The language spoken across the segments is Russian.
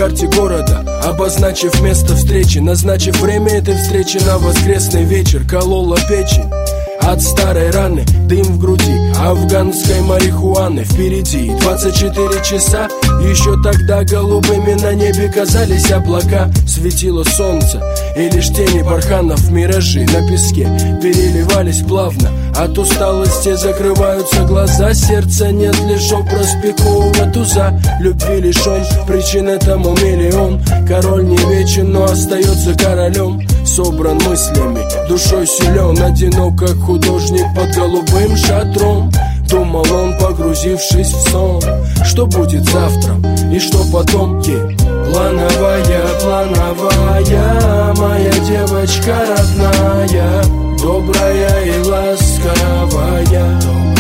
карте города, обозначив место встречи, назначив время этой встречи на воскресный вечер. Колола печень от старой раны, дым в груди афганской марихуаны. Впереди 24 часа, еще тогда голубыми на небе казались облака. Светило солнце, и лишь тени барханов, миражи на песке переливались плавно. От усталости закрываются глаза, сердца нет, лишь образ пикового туза. Любви лишен, причин этому миллион. Король не вечен, но остается королем. Собран мыслями, душой силен, одинок, как художник под голубым шатром. Думал он, погрузившись в сон, что будет завтра и что потом. Плановая, плановая, моя девочка родная, добрая и ласковая.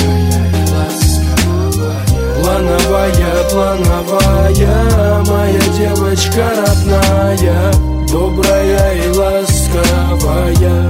Плановая, плановая, моя девочка родная, добрая и ласковая.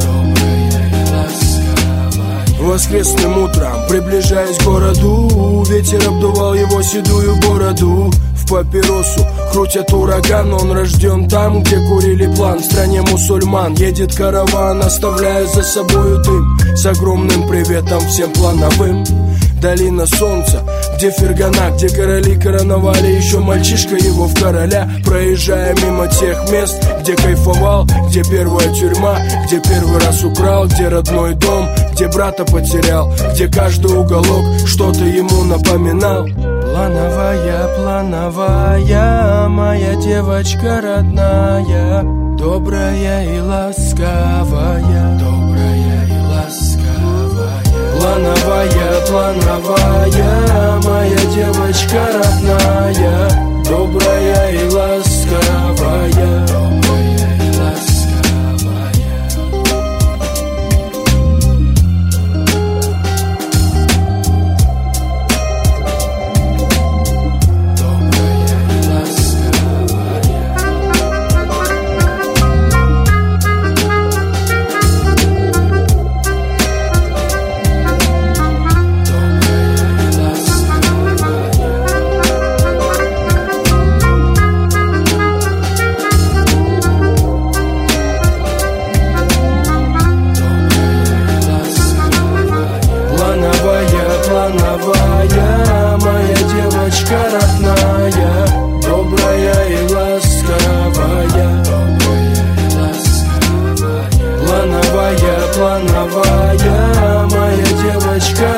Воскресным утром, приближаясь к городу, ветер обдувал его седую бороду. В папиросу крутят ураган, он рожден там, где курили план. В стране мусульман едет караван, оставляя за собою дым. С огромным приветом всем плановым. Долина солнца, где Фергана, где короли короновали еще мальчишка его в короля. Проезжая мимо тех мест, где кайфовал, где первая тюрьма, где первый раз украл, где родной дом, где брата потерял, где каждый уголок что-то ему напоминал. Плановая, плановая, моя девочка родная, добрая и ласковая, добрая и ласковая. Плановая, плановая, моя девочка родная, добрая и ласковая, добрая и ласковая. Плановая, моя девочка родная, добрая и ласковая, добрая и ласковая. Плановая, плановая, моя девочка